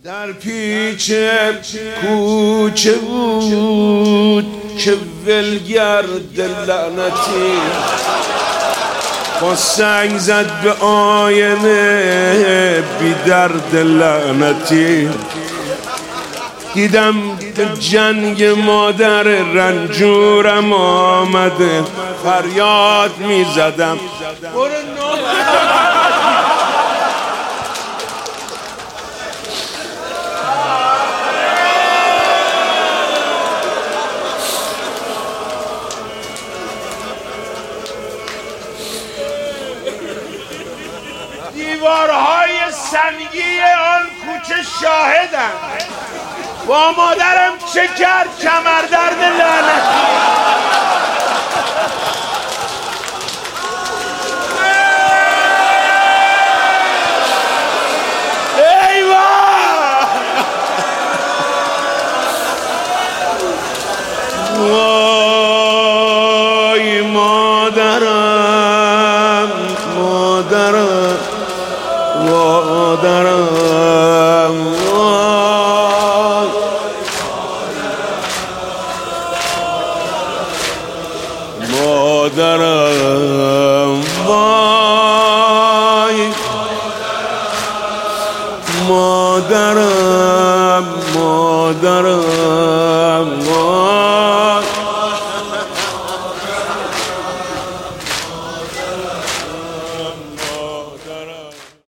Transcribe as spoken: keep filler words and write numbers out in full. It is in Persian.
در پیچ کوچه بود که ولگرد لعنتی با سنگ زد به آینه بی درد لعنتی. دیدم جنگ مادر رنجورم آمده، فریاد می زدم دیوارهای سنگی آن کوچه شاهدم. با مادرم چه کرد کمردرد لعنتی. ایوه وای مادرم مادرم مادرم مادرم وای مادرم مادرم